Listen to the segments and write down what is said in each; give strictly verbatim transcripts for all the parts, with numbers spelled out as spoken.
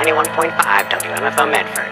ninety-one point five W M F O Medford.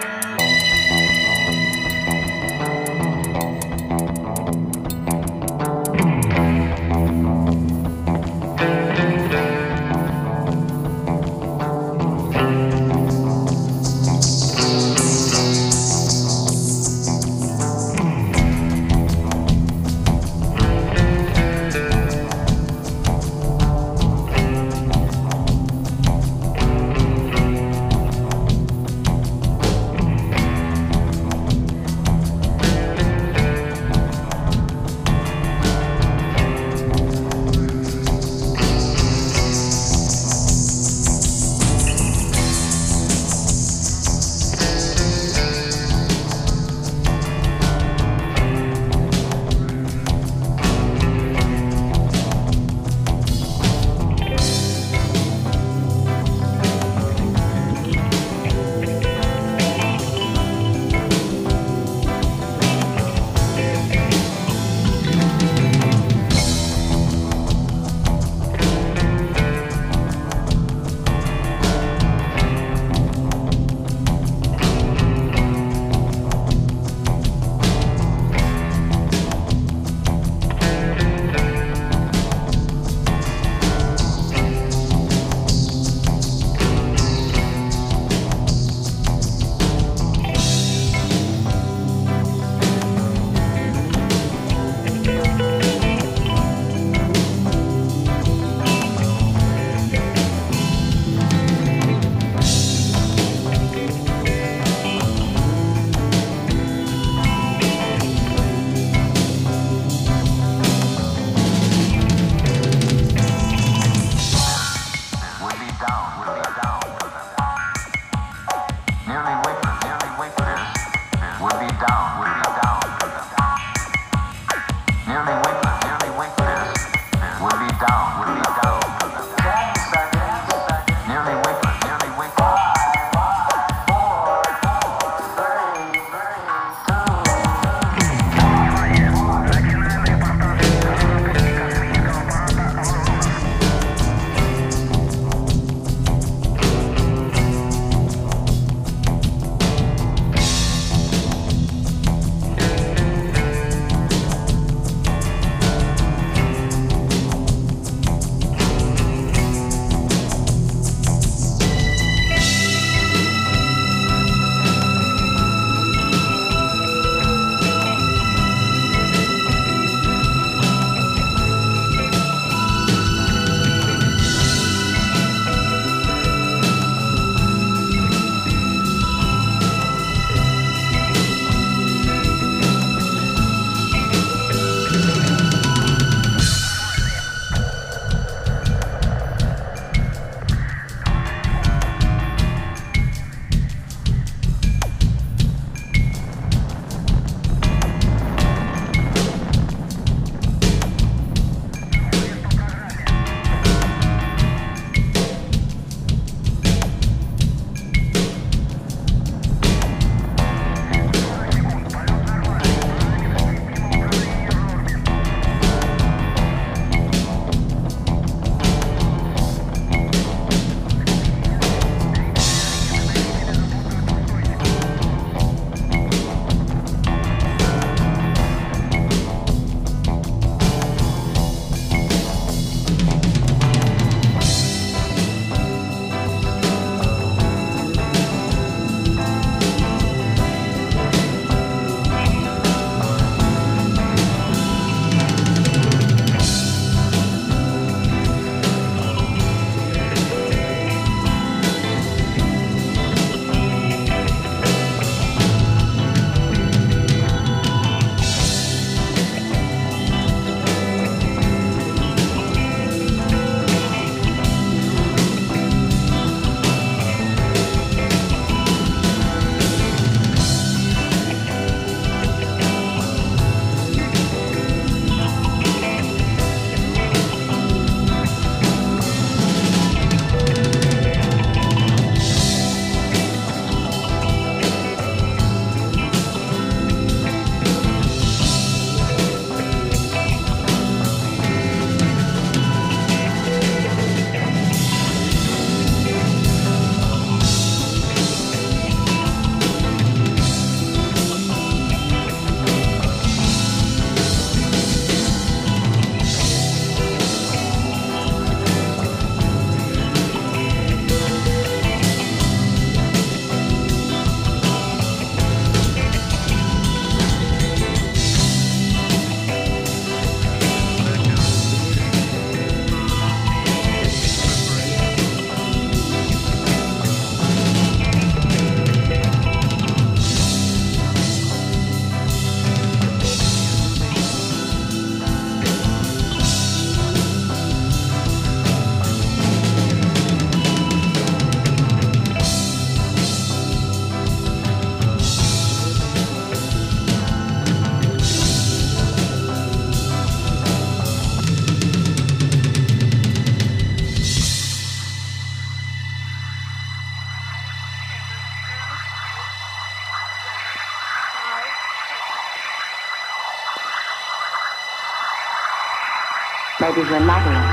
Maybe we're not alone.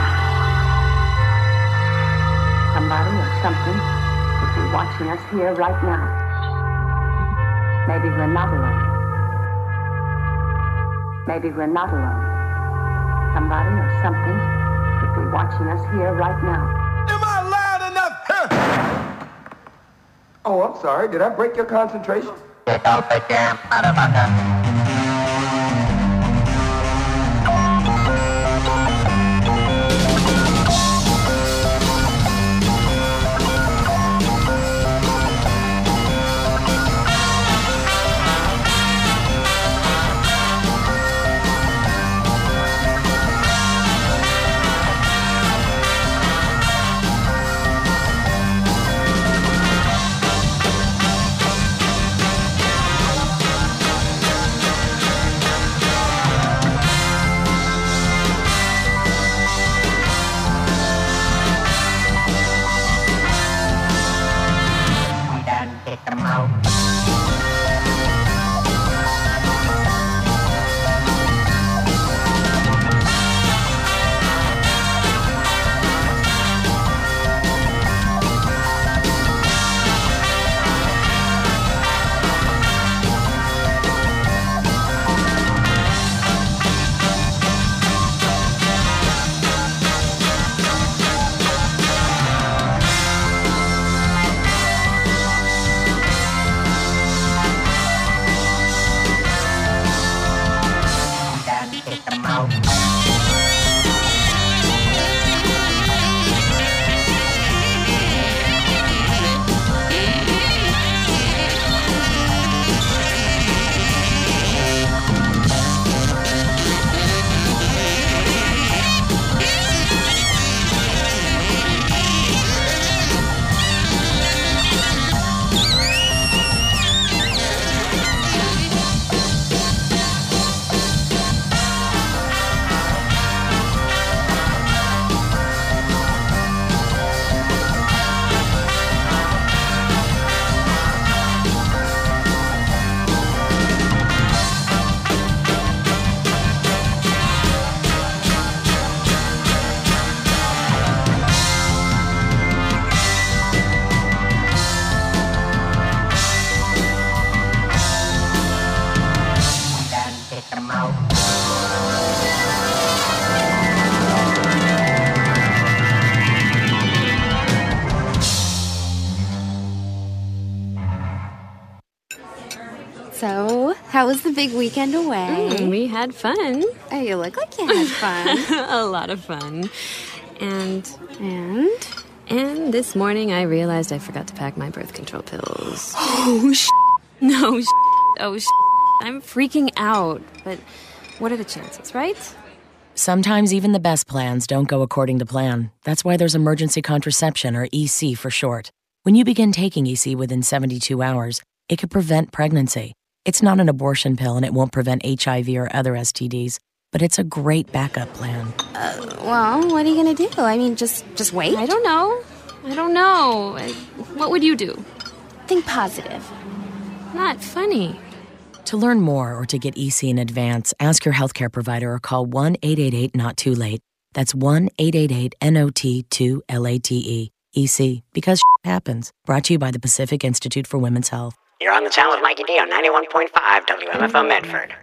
Somebody or something could be watching us here right now. Maybe we're not alone. Maybe we're not alone. Somebody or something could be watching us here right now. Am I loud enough? Huh? Oh, I'm sorry. Did I break your concentration? Get off the damn motherfucker. So, how was the big weekend away? Mm, we had fun. Oh, you look like you had fun. A lot of fun. And... And? And this morning I realized I forgot to pack my birth control pills. Oh, sh**. No, sh**. Oh, sh**. I'm freaking out. But what are the chances, right? Sometimes even the best plans don't go according to plan. That's why there's emergency contraception, or E C for short. When you begin taking E C within seventy-two hours, it could prevent pregnancy. It's not an abortion pill and it won't prevent H I V or other S T Ds, but it's a great backup plan. Uh, well, what are you going to do? I mean, just just wait? I don't know. I don't know. I, what would you do? Think positive. Not funny. To learn more or to get E C in advance, ask your healthcare provider or call one eight eight eight not too late. That's one eight eight eight N O T two L A T E. E C, because happens. Brought to you by the Pacific Institute for Women's Health. You're on the channel with Mikey D on ninety-one point five W M F O Medford.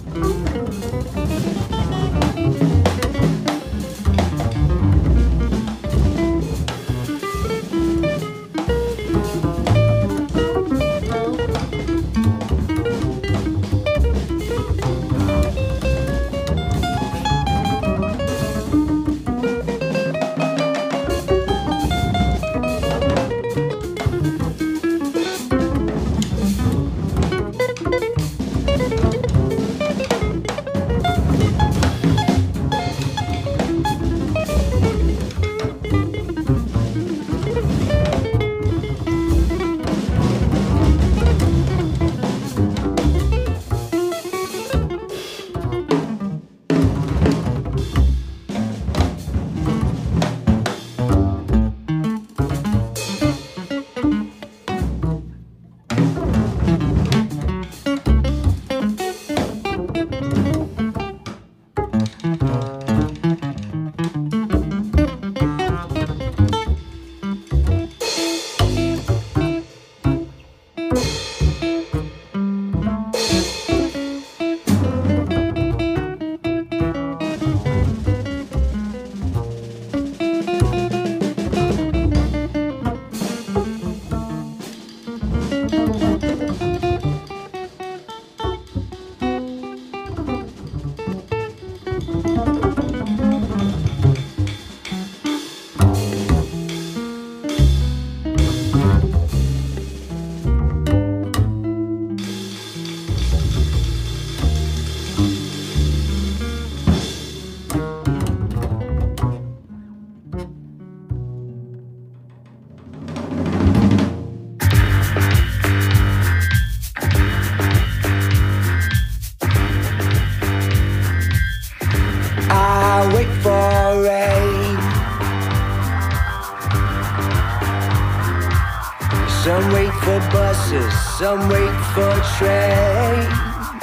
Some wait for buses, some wait for trains.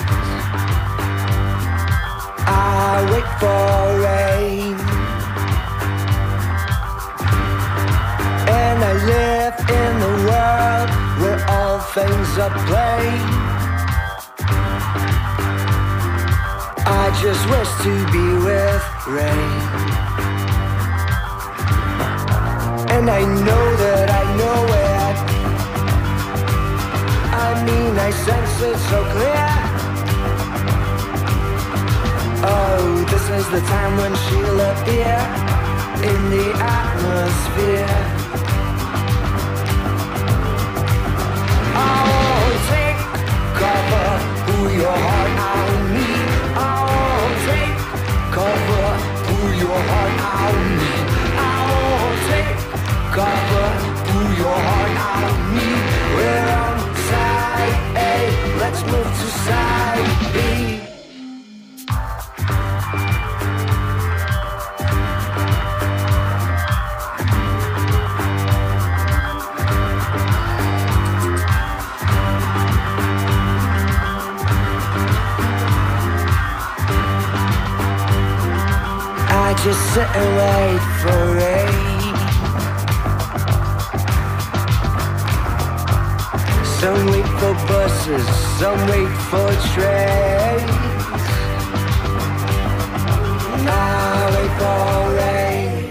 I wait for rain, and I live in the world where all things are plain. I just wish to be with rain, and I know that I know it. I mean, I sense it so clear. Oh, this is the time when she'll appear in the atmosphere. Oh, take cover, who your heart I'll need. Oh, take cover, who your heart I'll need. Oh, take cover, who your heart I'll need. We're on side A, let's move to side B. I just sit and wait for rain. Some wait for buses, some wait for trains. I wait for rain.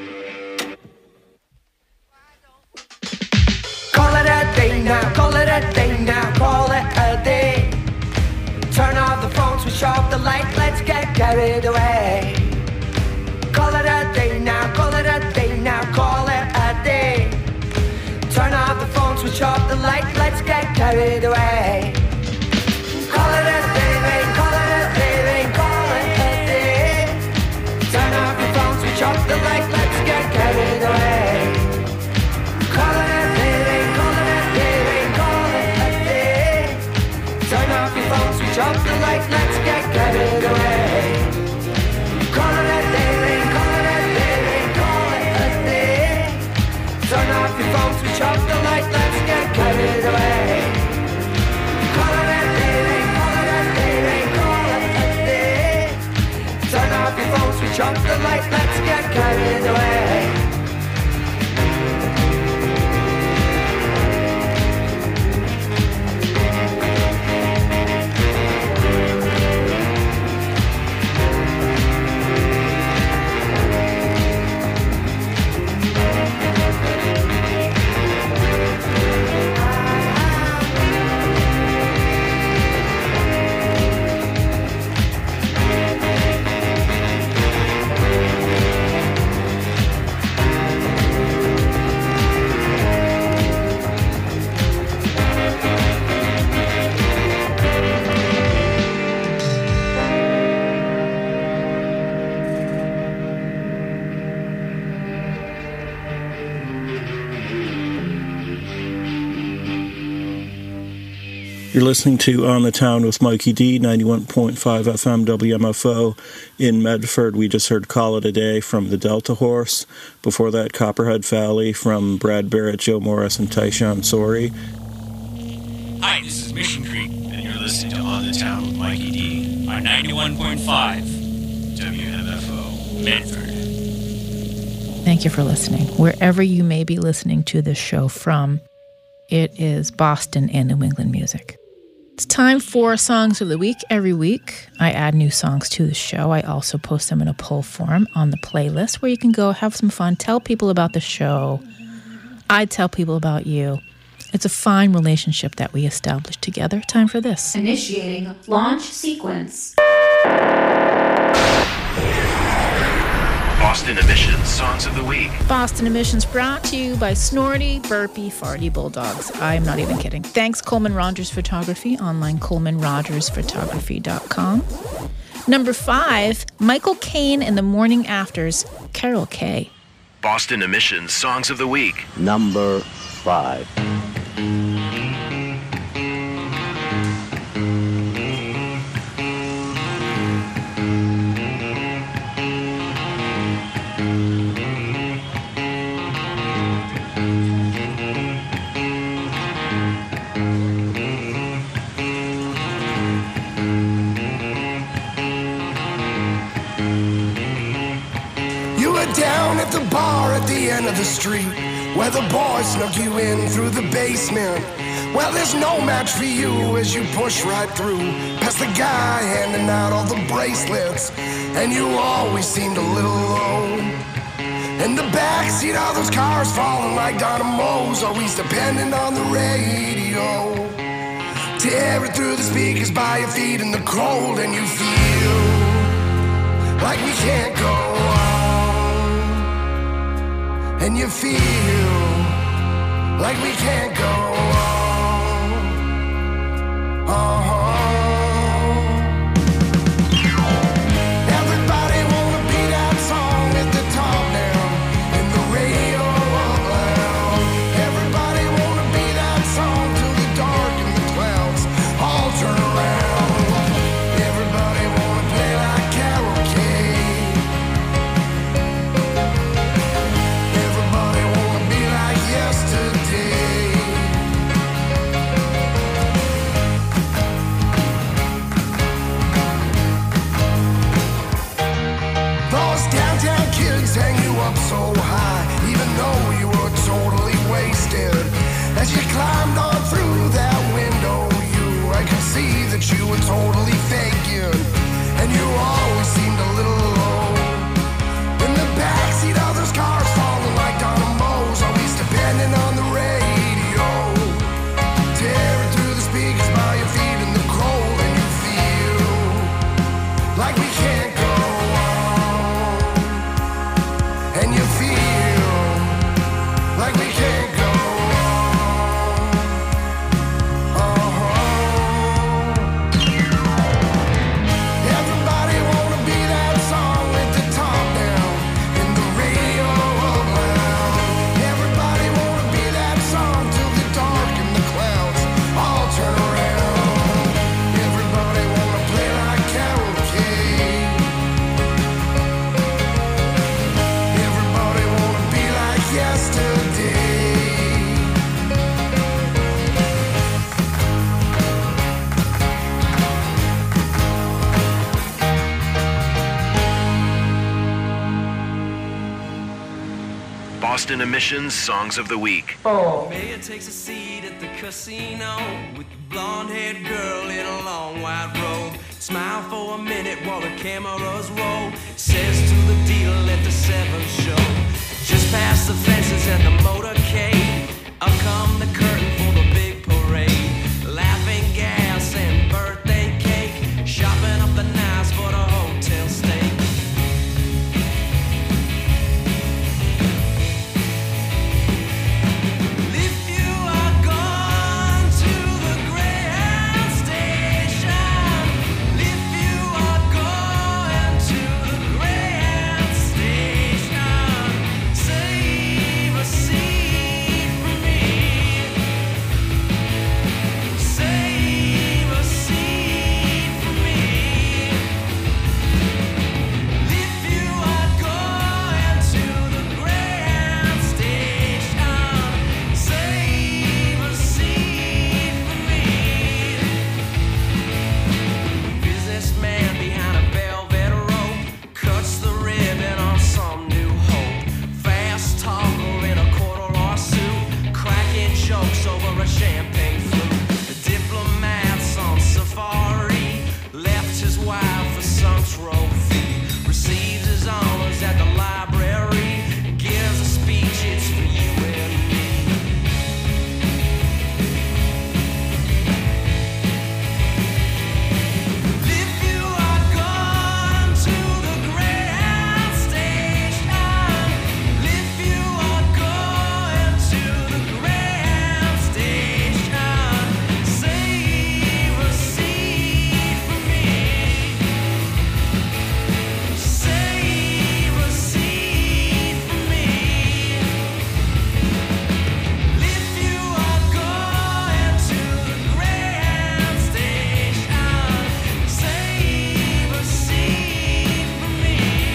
Call it a day now, call it a day now, call it a day. Turn off the phone, switch off the light, let's get carried away. Call it a day now, call it a day now, call it a day. Turn off the phone, switch off the light, let's get carried away. Call it a day, rain, call it a day, rain, call it a day. Turn off your phone, switch off the light, let's get carried away. Call it a day, rain, call it a day, rain, call it a day. Turn off your phone, switch off the light, let's get carried away. Call it a day, rain, call it a day, rain, call it a day. Turn off your phone, switch off the light, let's get carried away. Call it a day, rain, call it a day, rain, call it a day. Turn off your phone, switch off the light, let's get carried away. You're listening to On the Town with Mikey D, ninety-one point five F M W M F O in Medford. We just heard Call It a Day from the Delta Horse. Before that, Copperhead Valley from Brad Barrett, Joe Morris, and Tyshawn Sorey. Hi, this is Mission Creek, and you're listening to On the Town with Mikey D on ninety-one point five W M F O Medford. Thank you for listening. Wherever you may be listening to this show from, it is Boston and New England music. It's time for Songs of the Week. Every week, I add new songs to the show. I also post them in a poll form on the playlist where you can go have some fun, tell people about the show. I tell people about you. It's a fine relationship that we established together. Time for this. Initiating launch sequence. Boston Emissions Songs of the Week. Boston Emissions brought to you by Snorty, Burpy, Farty Bulldogs. I'm not even kidding. Thanks, Coleman Rogers Photography, online coleman rogers photography dot com. Number five, Michael Caine and the Morning Afters, Carol Kay. Boston Emissions Songs of the Week. Number five. Down at the bar at the end of the street, where the boys snuck you in through the basement. Well, there's no match for you as you push right through, past the guy handing out all the bracelets, and you always seemed a little low. In the backseat of those cars falling like dynamos, always dependent on the radio. Tearing through the speakers by your feet in the cold, and you feel like we can't go on. And you feel like we can't go on. Uh-huh. Everybody wanna be that song at the top now, in the radio up loud. Everybody wanna be that song till the dark and the clouds all turn around. Everybody wanna play like Carol Kay. Hang you up so high, even though you were totally wasted. As you climbed on through that window, you, I could see that you were totally faking, and you always seemed a little low. In the backseat of those cars falling like dynamos, always depending on the radio. Tearing through the speakers by your feet in the cold, and you feel like we can't go. And you feel like we can't go on. Uh-huh. Everybody wanna be that song at the top now, in the radio up loud. Everybody wanna be that song till the dark and the clouds all turn around. Everybody wanna play like Carol Kay. Yesterday. Boston Emissions Songs of the Week. Oh. Mayor takes a seat at the casino with the blonde-haired girl in a long white robe. Smile for a minute while the cameras roll. Says to the dealer at the seventh show, just past the fences and the motorcade, up come the curtain for the big parade. Laughing gas and birthday cake, shopping up the nights for the hotel stay. If you are gone to the Greyhound station, if you are going to the Greyhound station, save a seat for me. unsung trophy. Receives his honors at the library. Gives a speech, it's for you and me. If you are gone to the Greyhound station, if you are going to the Greyhound station, save a seat for me. Save a seat for me. If you are going to the Greyhound station, save a seat for me.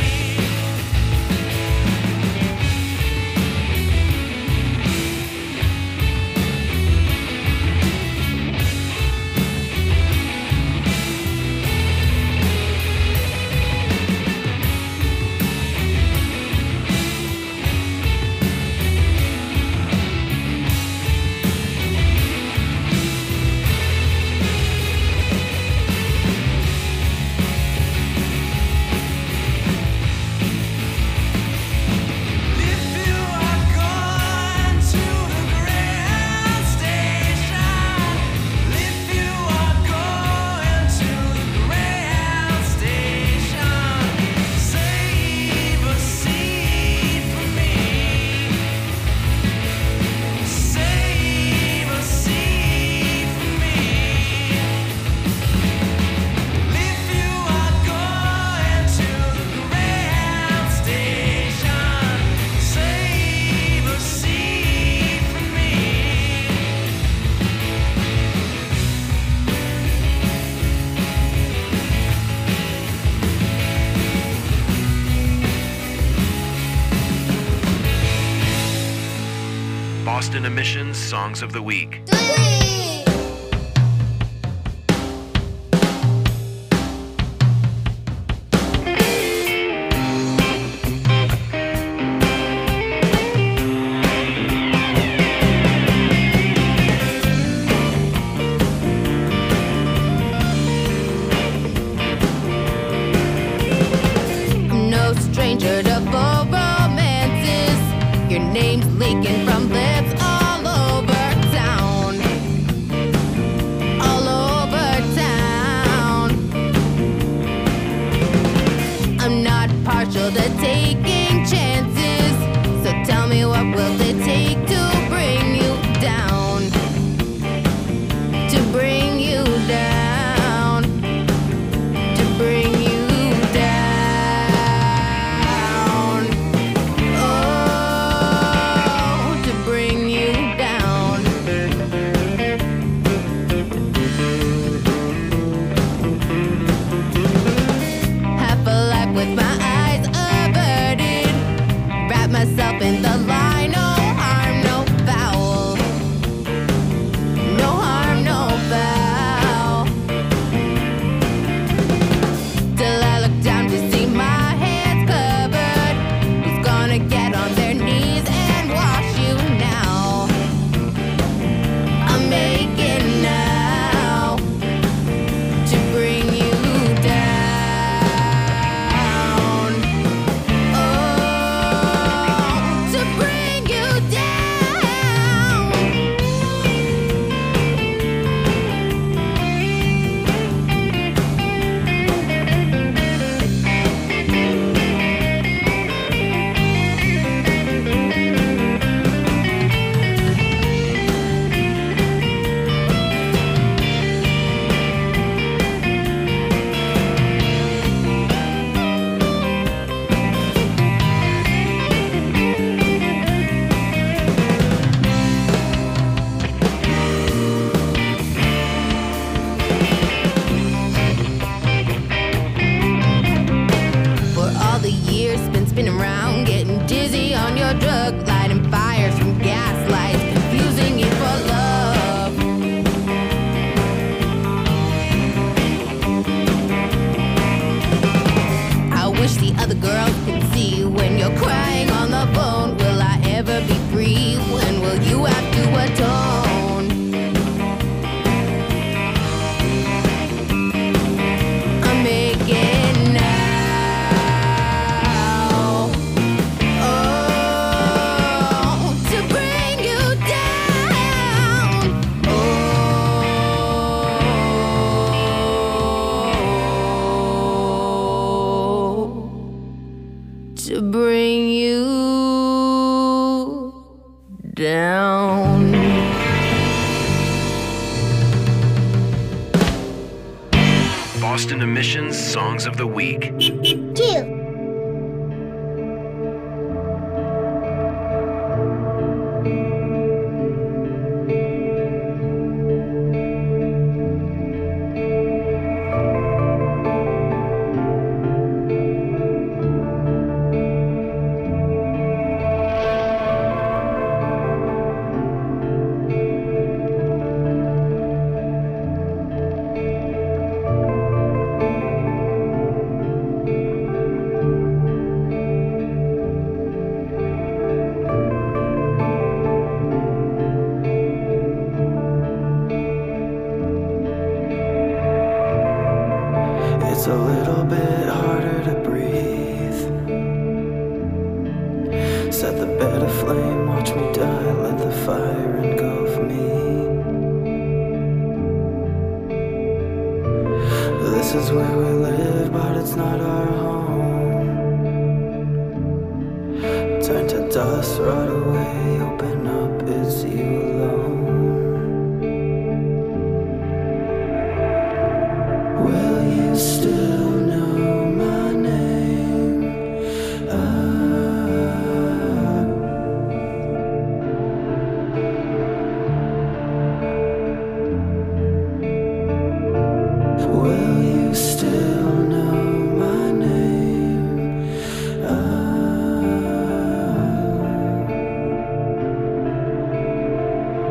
If you are going to the Greyhound station, if you are going to the Greyhound station, save a seat for me. Save a seat for me. If you are going to the Greyhound station, save a seat for me. Boston Emissions Songs of the Week. I'm no stranger to full romances. Your name's leaking from lips all over town. All over town. I'm not partial to taking chances. So tell me, what will it take to bring you down? To bring you down. To bring you down. Oh, to bring you down. Half a life with my eyes averted. Wrap myself in the lie. No harm, no foul. No harm, no foul. Till I look down to see my hands covered. Who's gonna get on their knees and wash you now? I'm making now to bring you down. Oh, to bring you down. For all the years spent spinning around, getting dizzy on your drug, lighting fires from gaslights, confusing you for love. I wish the other girls could see when you're crying on the phone. Will I ever be free? When will you have to atone? I'm making to bring you down. Boston Emissions Songs of the Week. Two. It's a little bit harder to breathe. Set the bed aflame, watch me die, let the fire engulf me. This is where we live, but it's not our home. Turn to dust right away, open up, it's you alone. Will you still know my name? Ah. Will you still know my name? Ah.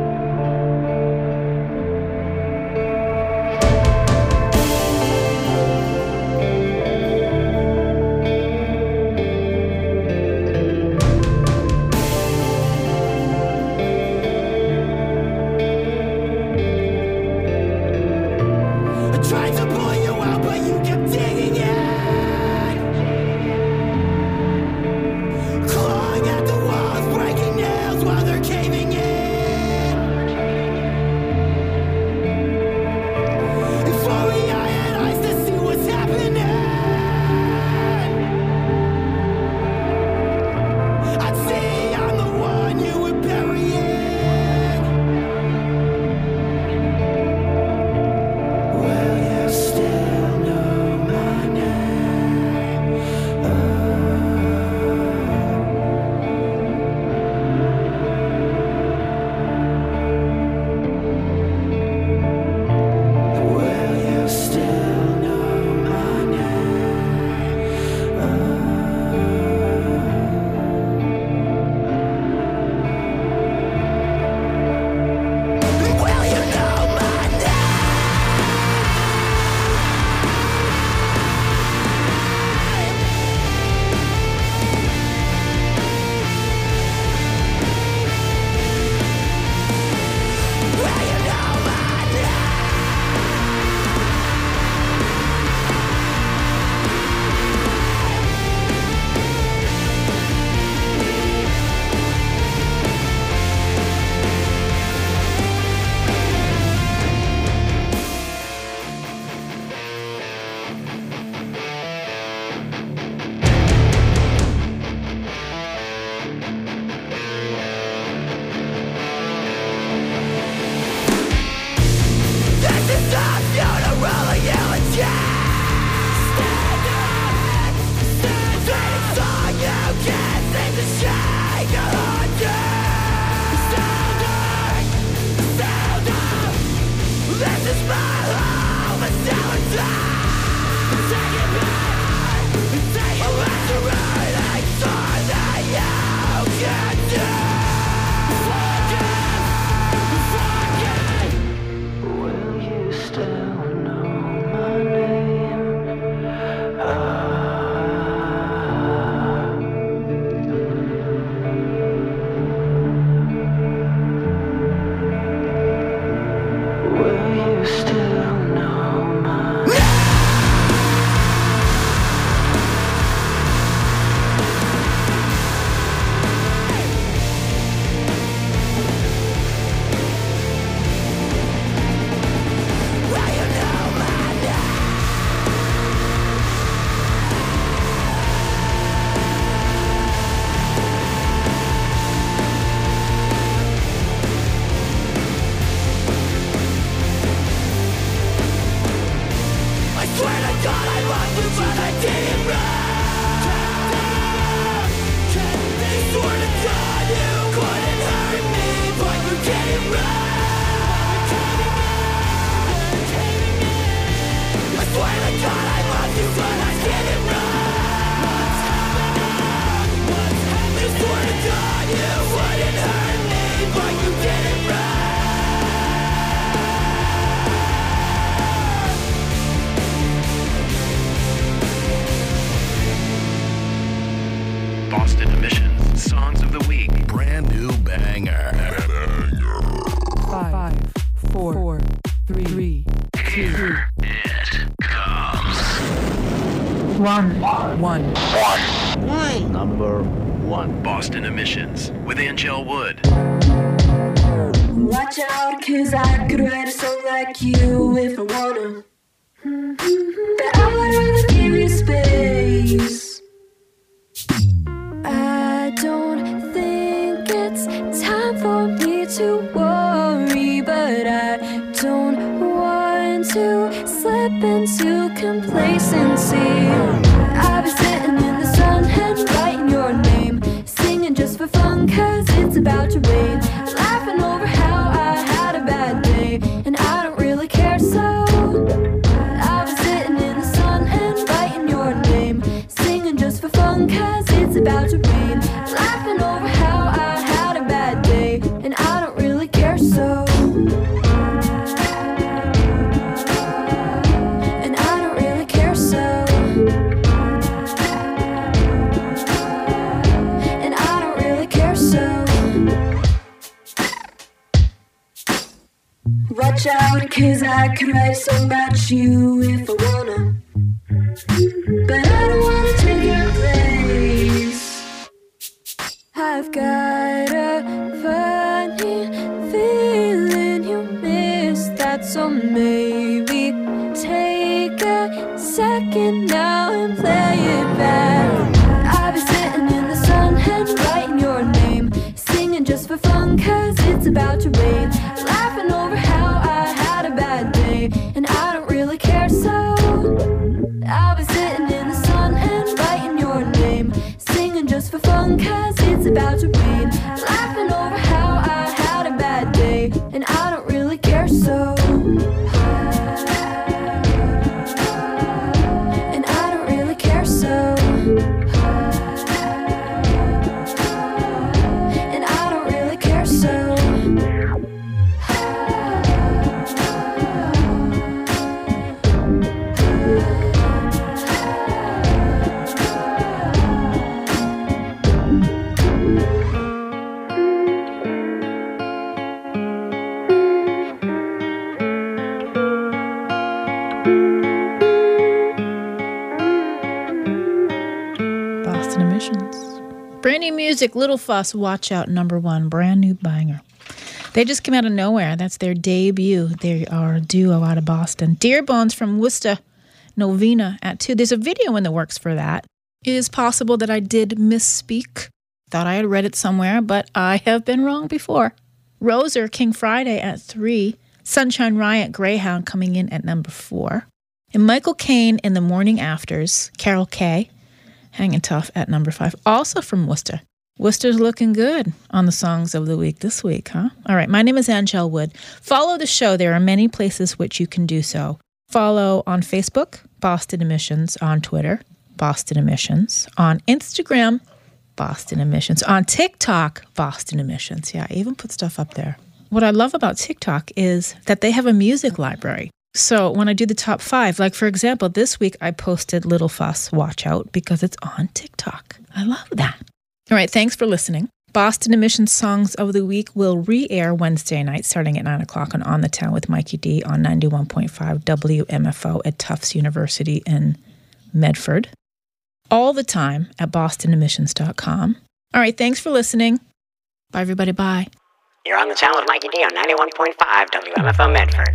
Boston Emissions Songs of the Week. Brand new banger. Five, four, four three, three, two, Here it comes. one, one, one. Number one. Boston Emissions with Angel Wood. Watch out, cause I could write a song like you if I wanna. But I would rather give you space. I don't think it's time for me to worry, but I don't want to slip into complacency. I've been sitting in the sun and writing your name, singing just for fun cause it's about to rain, laughing over how I had a bad day, and I don't really care, so I've been sitting in the sun and writing your name, singing just for fun cause it's about to rain, laughing over how I had a bad day, and I don't really care, so and I don't really care, so and I don't really care, so Watch out, cause I could write a song about you if I wanna. But I don't wanna take your place. I've got a funny feeling you missed that, so maybe take a second now and play it back. I've been sitting in the sun and writing your name, singing just for fun cause it's about to rain, laughing over how I had a bad day, and I don't really care, so I'll be sitting in the sun and writing your name, singing just for fun cause it's about to rain, laughing over how I had a bad day, and I don't really care, so and I don't really care, so and I don't really care, so Boston Emissions. Brand new music, Little Fuss, Watch Out, number one, brand new banger. They just came out of nowhere. That's their debut. They are a duo out of Boston. Dearbones from Worcester, Novena at two. There's a video in the works for that. It is possible that I did misspeak. Thought I had read it somewhere, but I have been wrong before. Roser, King Friday at three. Sunshine Riot, Greyhound coming in at number four. And Michael Caine in the Morning Afters, Carol Kay, hanging tough at number five. Also from Worcester. Worcester's looking good on the Songs of the Week this week, huh? All right, my name is Angel Wood. Follow the show. There are many places which you can do so. Follow on Facebook, Boston Emissions, on Twitter, Boston Emissions, on Instagram, Boston Emissions, on TikTok, Boston Emissions. Yeah, I even put stuff up there. What I love about TikTok is that they have a music library. So when I do the top five, like for example, this week I posted Little Fuss, Watch Out, because it's on TikTok. I love that. All right, thanks for listening. Boston Emissions Songs of the Week will re-air Wednesday night starting at nine o'clock on On the Town with Mikey D on ninety-one point five W M F O at Tufts University in Medford. All the time at boston emissions dot com. All right, thanks for listening. Bye, everybody. Bye. You're on the channel with Mikey D on ninety-one point five W M F O Medford.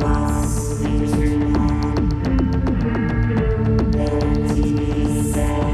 Say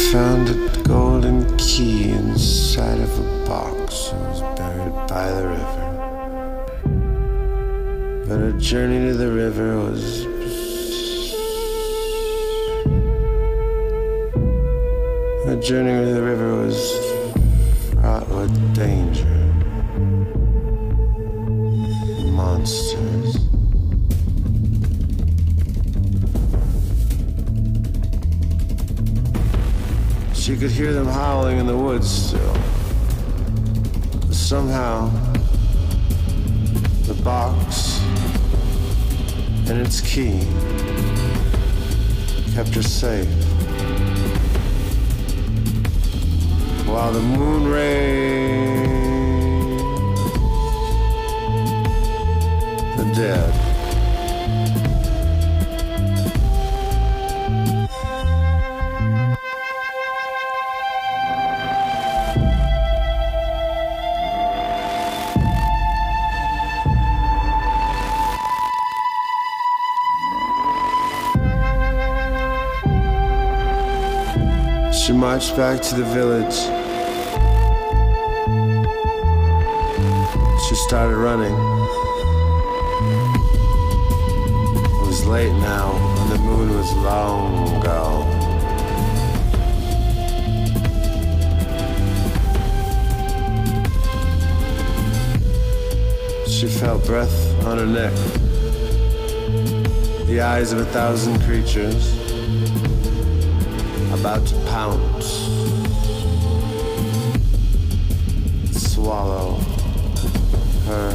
found a golden key inside of a box that was buried by the river. But her journey to the river was her journey to the river was fraught with danger, monsters. She could hear them howling in the woods still. Somehow, the box and its key kept her safe. While the moon rays, the dead. She marched back to the village. She started running. It was late now, and the moon was long gone. She felt breath on her neck, the eyes of a thousand creatures about to pounce, swallow her.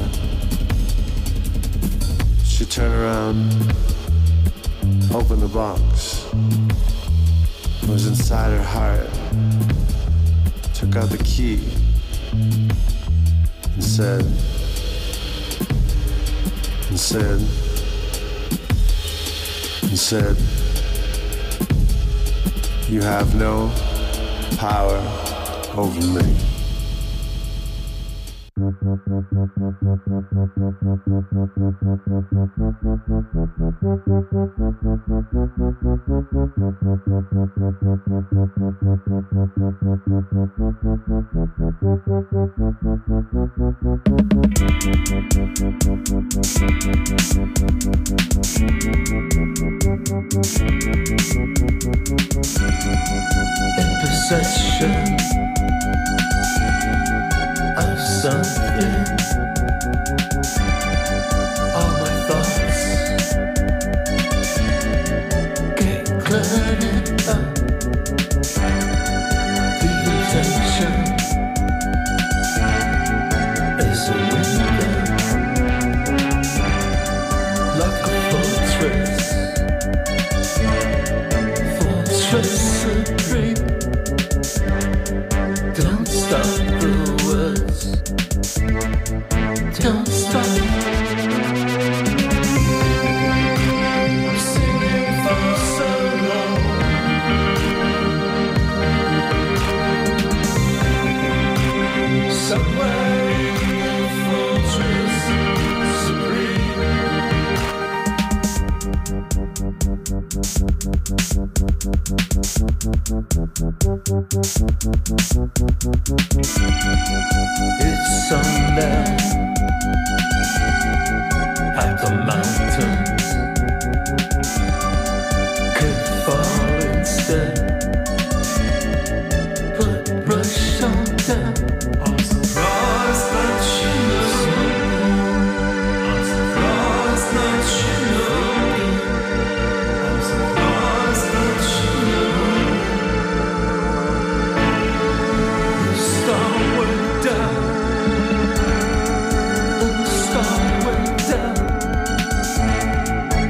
She turned around, opened the box. It was inside her heart. Took out the key and said, and said, and said, you have no power over me. In possession of something, all my thoughts get cluttered up. The intention is a window, like a fortress, fortress supreme. Don't stop the words. Don't stop. I'm singing for so long. Somewhere in the fortress supreme. It's sundown at the mountains. Could fall instead, but rush on down. I'm surprised that you know. I'm surprised that you know. I'm surprised that you know. The star went down. The star went down.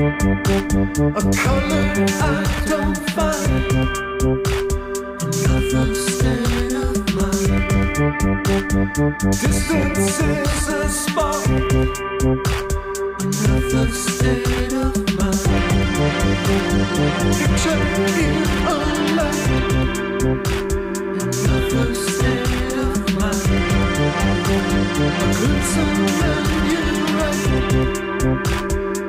a color I don't find, another state of mind. Distance is a spark, another state of mind. Picture in a light, another state of mind. A good song when you write.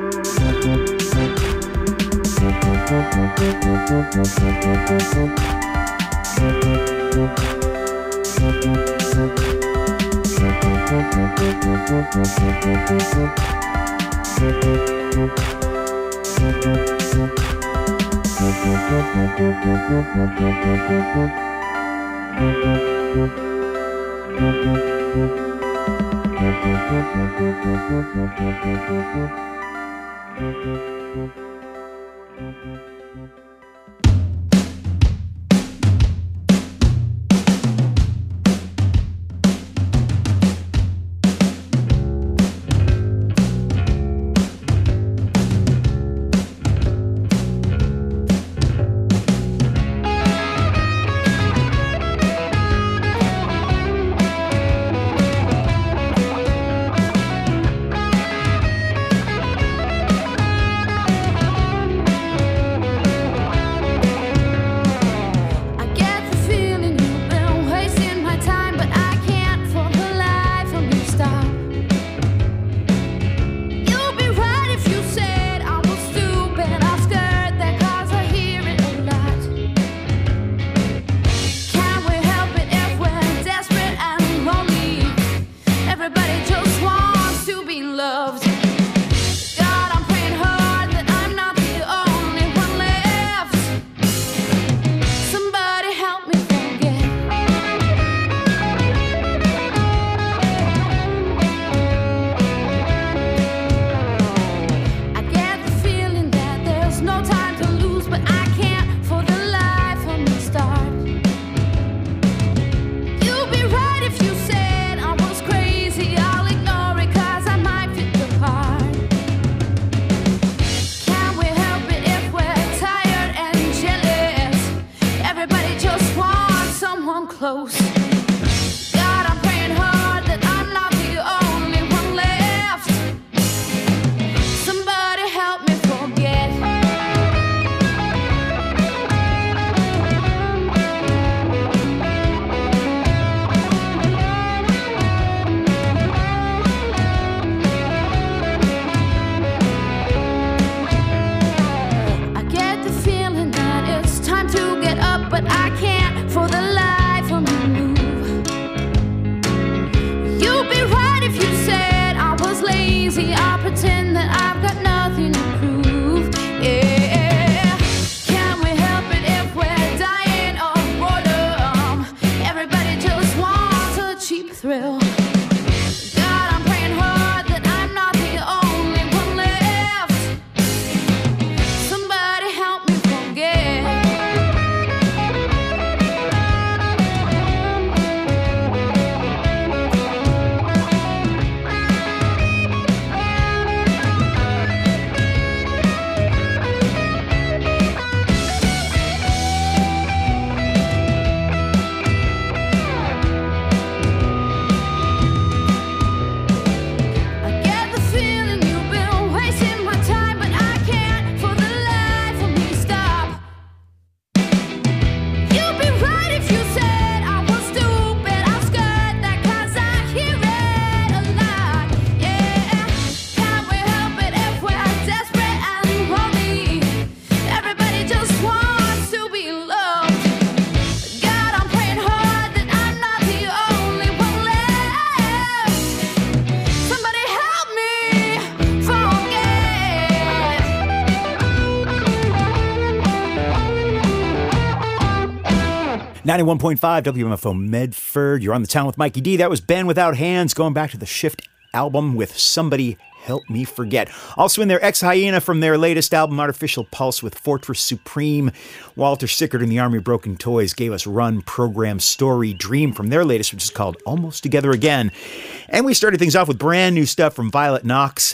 ninety-one point five W M F O Medford. You're on the town with Mikey D. That was Band Without Hands, going back to the Shift album with Somebody Help Me Forget. Also in there, Ex-Hyena from their latest album, Artificial Pulse, with Fortress Supreme. Walter Sickert and the Army of Broken Toys gave us Run, Program, Story, Dream from their latest, which is called Almost Together Again. And we started things off with brand new stuff from Violet Knox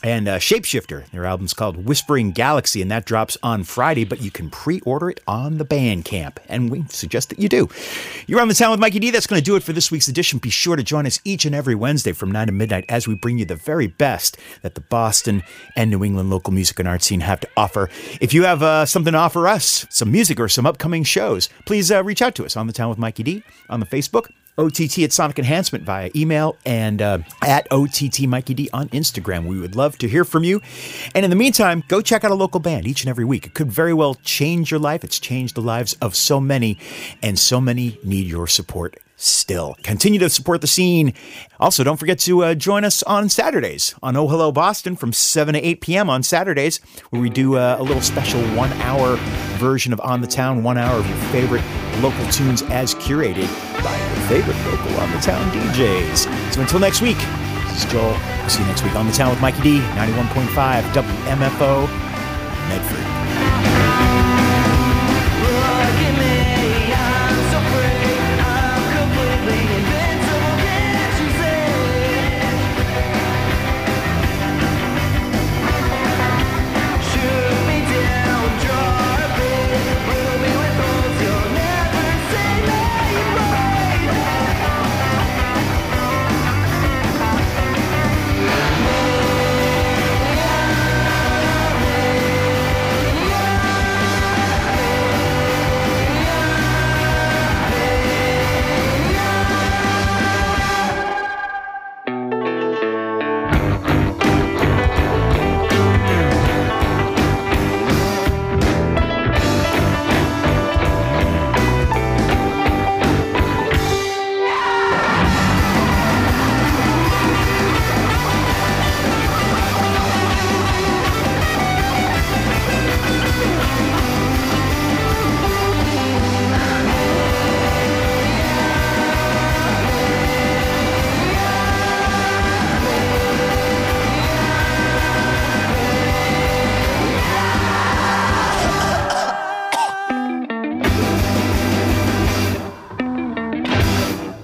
And uh, Shapeshifter, their album's called Whispering Galaxy, and that drops on Friday, but you can pre-order it on the Bandcamp, and we suggest that you do. You're on The Town with Mikey D. That's going to do it for this week's edition. Be sure to join us each and every Wednesday from nine to midnight as we bring you the very best that the Boston and New England local music and art scene have to offer. If you have uh, something to offer us, some music or some upcoming shows, please uh, reach out to us on The Town with Mikey D on the Facebook, O T T at Sonic Enhancement via email, and uh, at O T T Mikey D on Instagram. We would love to hear from you. And in the meantime, go check out a local band each and every week. It could very well change your life. It's changed the lives of so many, and so many need your support still. Continue to support the scene. Also, don't forget to uh, join us on Saturdays on Oh Hello Boston from seven to eight p.m. on Saturdays, where we do uh, a little special one-hour version of On the Town, one hour of your favorite local tunes as curated by your favorite local On the Town D Js. So until next week, this is Joel. We'll see you next week on The Town with Mikey D, ninety-one point five W M F O, Medford.